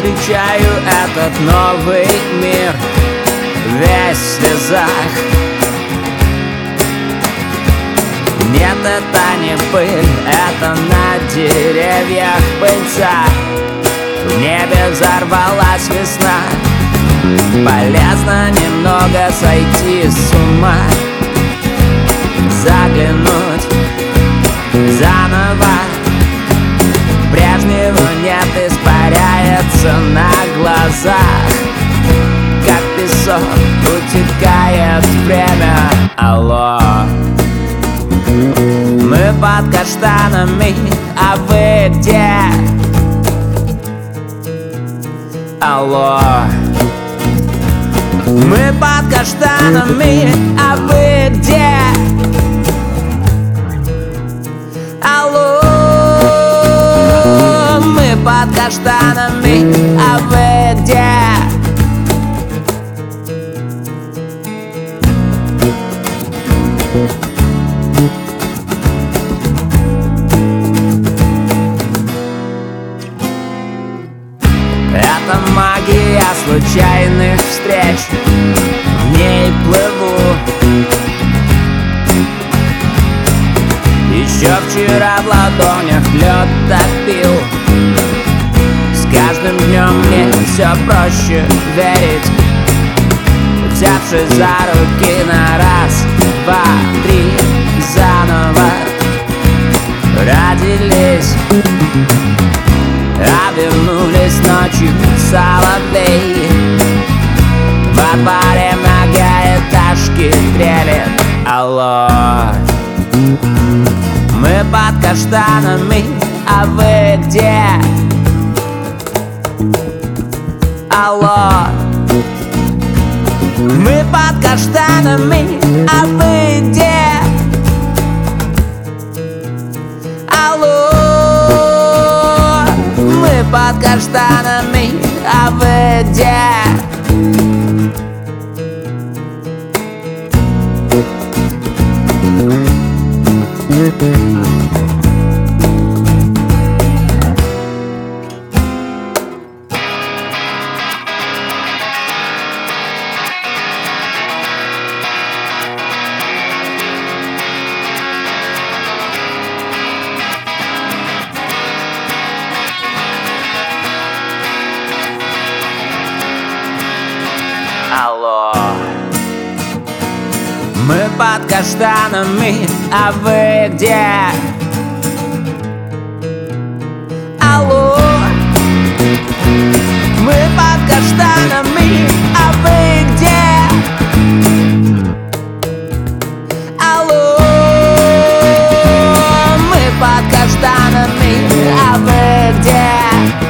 встречаю этот новый мир весь в слезах. Нет, это не пыль, это на деревьях пыльца. В небе взорвалась весна. Полезно немного сойти с ума, заглянуть заново. Прежнего нет, испаряется на глазах. Как песок утекает время. Алло, мы под каштанами, а вы где? Алло, мы под каштанами, а вы где? Алло, мы под каштанами, а вы где? Это магия случайных встреч, в ней плыву. Еще вчера в ладонях лед топил. С каждым днем мне все проще верить. Взявшись за руки на раз, два, три, заново родились. А вернулись ночью соловей. Во дворе многоэтажки трелит. Алло, мы под каштанами, а вы где? Алло, мы под каштанами, а вы где? Алло, мы под каштанами, а вы где? Алло, мы под каштанами, а вы где? Алло, мы под каштанами, а вы где? Алло, мы под каштанами, а вы где?